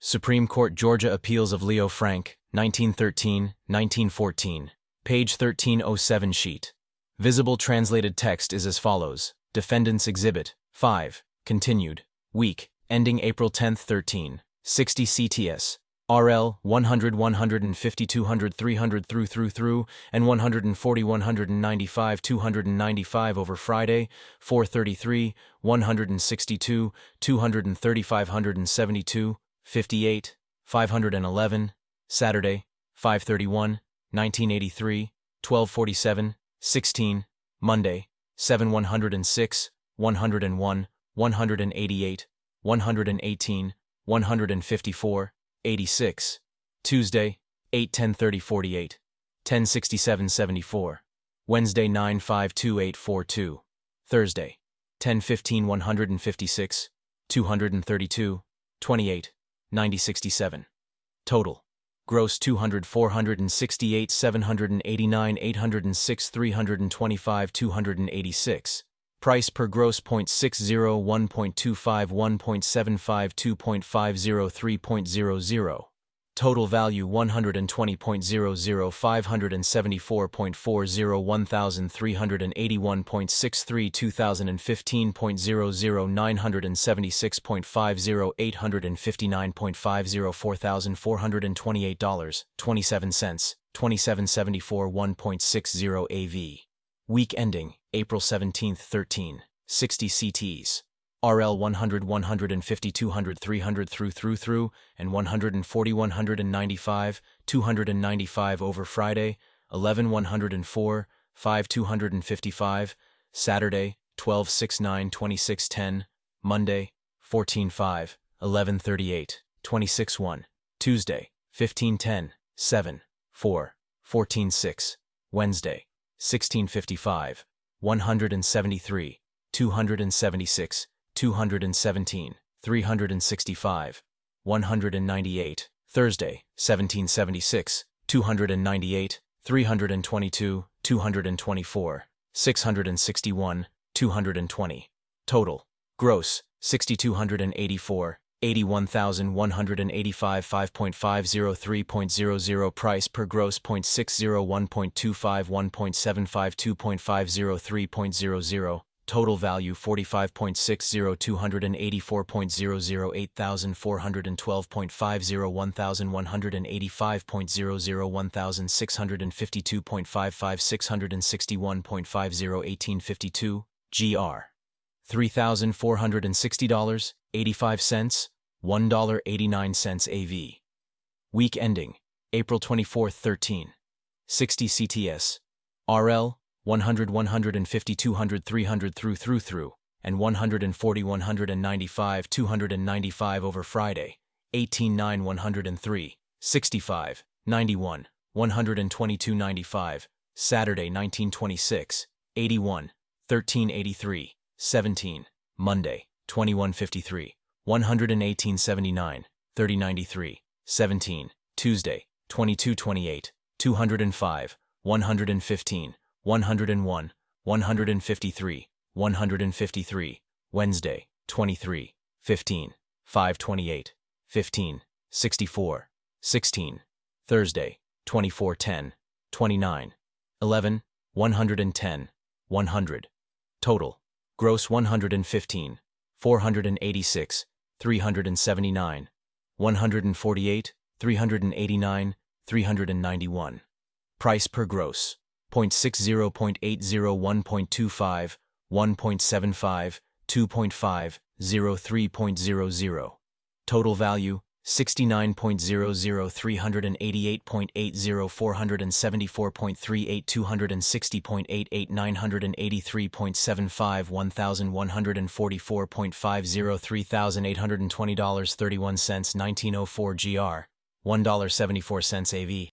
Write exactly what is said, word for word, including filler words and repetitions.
Supreme Court Georgia Appeals of Leo Frank, nineteen thirteen, nineteen fourteen. Page thirteen oh seven sheet. Visible translated text is as follows. Defendant's Exhibit five. Continued. Week, ending April tenth, thirteen sixty C T S. R L one hundred, one fifty, two hundred, three hundred through through through and one forty, one ninety-five, two ninety-five over Friday, four thirty-three, one sixty-two, two thirty, five seventy-two, fifty-eight, five eleven, Saturday, five thirty-one, nineteen eighty-three, twelve forty-seven, sixteen, Monday, seven one oh six, one oh one, one eighty-eight, one eighteen, one fifty-four, eighty-six, Tuesday, eight ten thirty forty-eight, ten sixty-seven seventy-four, Wednesday nine five two eight forty-two, Thursday, ten fifteen one fifty-six, two thirty-two, twenty-eight, ninety sixty-seven. Total. Gross two hundred, four sixty-eight, seven eighty-nine, eight oh six, three twenty-five, two eighty-six. Price per gross zero point six zero, one point two five, one point seven five, two point five zero, three point zero zero. Total value one hundred twenty point zero zero, five seventy-four point four zero, one thousand three hundred eighty-one point six three, two thousand fifteen point zero zero, nine seventy-six point five zero, eight fifty-nine point five zero, four thousand four hundred twenty-eight dollars and twenty-seven cents, twenty-seven seventy-four, one point six zero A V. Week ending April seventeenth, thirteen sixty C Ts. R L one hundred, one fifty, two hundred, three hundred through through through and one forty, one ninety-five, two ninety-five over Friday, eleven one oh four, five two fifty-five, Saturday, twelve six nine, twenty-six ten, Monday, fourteen five, eleven thirty-eight, twenty-six one, Tuesday, fifteen ten, seven, four, fourteen six, Wednesday, sixteen fifty-five, one seventy-three, two seventy-six, two seventeen, three sixty-five, one ninety-eight, Thursday, seventeen seventy-six, two ninety-eight, three twenty-two, two twenty-four, six sixty-one, two twenty. Total. Gross, six thousand two hundred eighty-four, eighty-one thousand one hundred eighty-five, five point five zero, three point zero zero. Price per gross zero point six zero, one point two five, one point seven five, two point five zero, three point zero zero. Total value forty-five point six zero, two hundred eighty-four point zero zero, eight thousand four hundred twelve point five zero, one thousand one hundred eighty-five point zero zero, one thousand six hundred fifty-two point five five, six hundred sixty-one point five zero, eighteen fifty-two, G R. three thousand four hundred sixty dollars and eighty-five cents, one dollar and eighty-nine cents A V. Week ending April twenty-fourth, thirteen sixty C T S. R L one hundred, one fifty, two hundred, three hundred through through through and one forty, one ninety-five, two ninety-five over Friday, eighteen nine, one oh three, sixty-five, ninety-one, one twenty-two ninety-five, Saturday, nineteen twenty-six, eighty-one, thirteen eighty-three, seventeen, Monday, twenty-one fifty-three, one eighteen seventy-nine, thirty ninety-three, seventeen, Tuesday, twenty-two twenty-eight, two oh five, one fifteen, one oh one, one fifty-three, one fifty-three, Wednesday, twenty-three, fifteen, five twenty-eight, fifteen, sixty-four, sixteen, Thursday, twenty-four ten, twenty-nine, eleven, one ten, one hundred. Total. Gross one hundred fifteen, four hundred eighty-six, three seventy-nine, one forty-eight, three eighty-nine, three ninety-one. Price per gross. zero point six zero, zero point eight zero, one point two five, one point seven five, two point five zero, three point zero zero. Total value sixty-nine point zero zero, three eighty-eight point eight zero, four seventy-four point three eight, two sixty point eight eight, nine eighty-three point seven five, one thousand one hundred forty-four point five zero, three thousand eight hundred twenty dollars and thirty-one cents, nineteen oh four G R, one dollar and seventy-four cents A V.